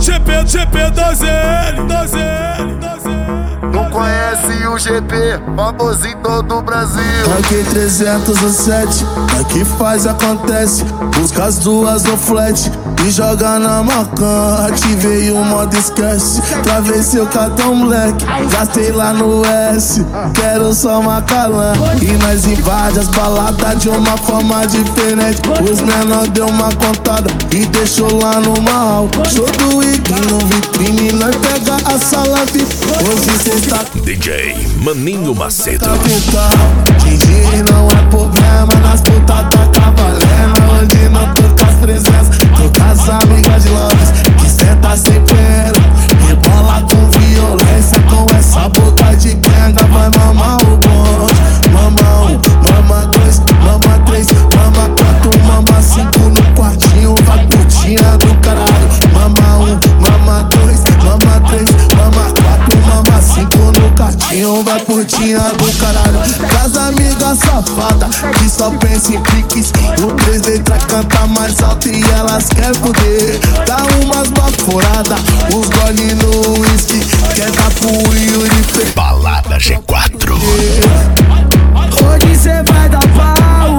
GP 12L, 12L. Não conhece o GP, famoso em todo o Brasil. Aqui 307, aqui faz acontece. Busca as duas no flat e joga na macan. Ativei o modo esquece, travessei o cartão moleque, gastei lá no S, quero só Macalã. E nós invade as baladas de uma forma diferente. Os menor deu uma contada e deixou lá no mal. Show do Wiki no vitrine, nós pega a sala VIP. Hoje cê está DJ Maninho Macedo. DJ não é problema, nas putas tá cavalendo. Onde não toca as presenças, toca as amigas de Lopes, que senta sem pena, rebola com violência. Com essa boca de quenga vai mamar o bonde. Mama 1, mama 2, mama 3, mama 4, mama 5 no quartinho, vai putinha do caralho. Mama 1, mama 2, mama 3, mama 4, mama 5 no quartinho, vai putinha do caralho. Das amigas safada que só pensa em piques, o 3 letras canta mais alto e elas quer poder. Dá umas baforadas, uns gole no whisky, quer dar pro Yuri P. Balada G4. Hoje cê vai dar pau,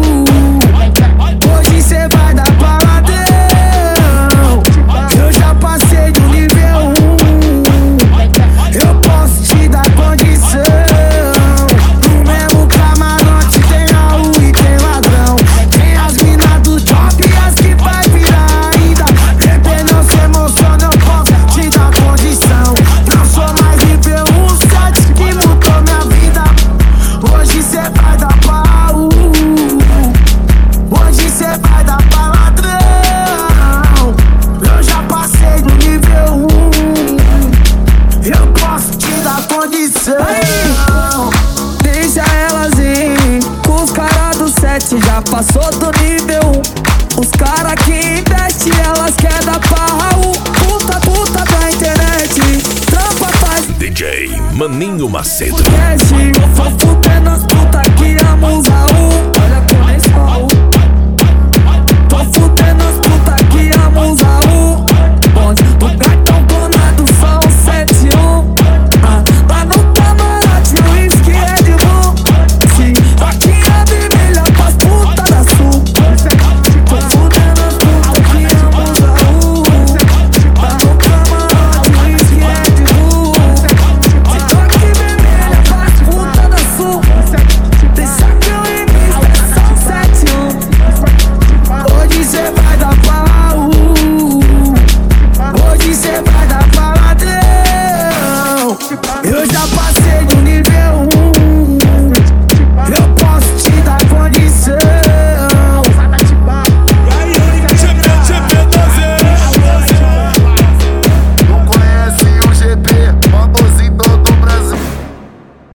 hoje cê vai dar paladão. Eu já passei do nível 1, eu posso te dar condição. No mesmo camarote tem Raul e tem ladrão. Tem as minas do top e as que vai virar ainda. Bebê, não se emociona, eu posso te dar condição. Não sou mais nível 1, 7 que mudou minha vida. Hoje cê vai dar pau, hoje cê vai dar pra ladrão. Eu já passei do nível 1, eu posso te dar condição. Deixa elas ir, os caras do 7 já passou do nível 1. Os caras que investem, elas querem dar pau. Puta da internet, trampa faz DJ Maninho Macedo. esquece. Vou fudendo as puta que amam usar o. Olha como é sol. Tô fudendo as puta que amam usar o bonde do cartão clonado, são 71. Lá no camarote o uísque é de bom. Sim, aqui é vermelha pras puta da sul. Tô fudendo as puta que amam usar o. Lá no camarote o uísque é de bom. Se toque vermelha pras puta da sul. Deixa que eu invista, são 71. Hoje cê vai dar pau, hoje cê vai dar pra ladrão. Eu já passei do